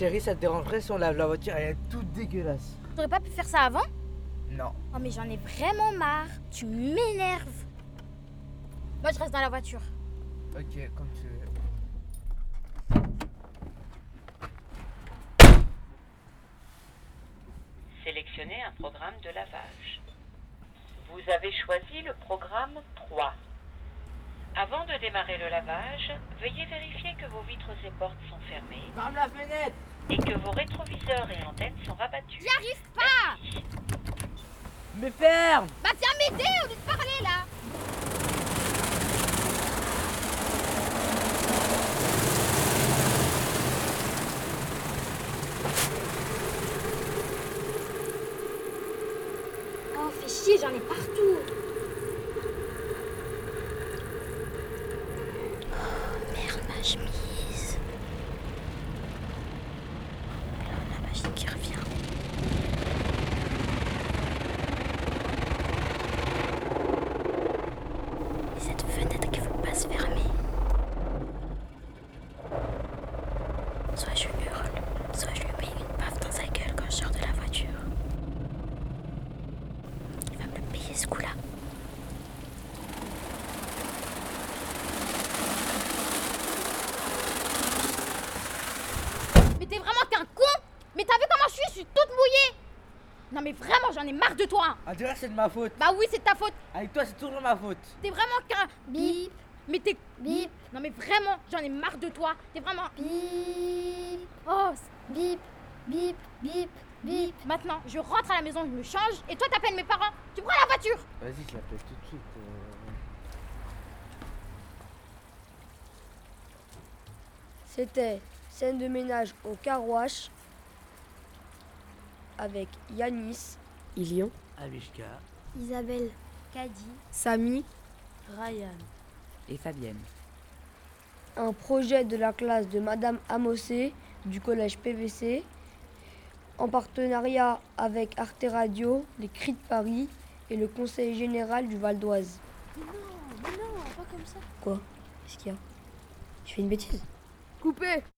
Chérie, ça te dérangerait si on lave la voiture? Elle est toute dégueulasse. T'aurais pas pu faire ça avant? Non. Oh mais j'en ai vraiment marre. Tu m'énerves. Moi je reste dans la voiture. Ok, comme tu veux. Sélectionnez un programme de lavage. Vous avez choisi le programme 3. Avant de démarrer le lavage, veuillez vérifier que vos vitres et portes sont fermées Ferme la fenêtre! et que vos rétroviseurs et antennes sont rabattus. J'y arrive pas. Mais ferme! Bah viens m'aider au lieu de parler là. Oh fais chier, j'en ai partout. Merde, ma chemise. La machine qui revient. Et cette fenêtre qui veut pas se fermer. Soit je hurle, soit je lui mets une baffe dans sa gueule quand je sors de la voiture. Il va me le payer ce coup-là. Mais t'es vraiment qu'un con! Mais t'as vu comment je suis toute mouillée! Non mais vraiment, j'en ai marre de toi! On dirait que c'est de ma faute. Bah oui, c'est de ta faute! Avec toi, c'est toujours ma faute. T'es vraiment qu'un bip! Mais t'es bip! Non mais vraiment, j'en ai marre de toi! T'es vraiment bip! Oh, bip! Bip! Bip! Bip! Maintenant, je rentre à la maison, je me change, et toi t'appelles mes parents! Tu prends la voiture! Vas-y, je l'appelle tout de suite. C'était scène de ménage au car wash avec Yanis, Ilion, Avishka Isabelle, Kadi, Samy, Ryan et Fabienne. un projet de la classe de Madame Amossé du collège PVC en partenariat avec Arte Radio, les Cris de Paris et le Conseil général du Val d'Oise. Mais non, pas comme ça! Quoi? Qu'est-ce qu'il y a? Je fais une bêtise? Coupé!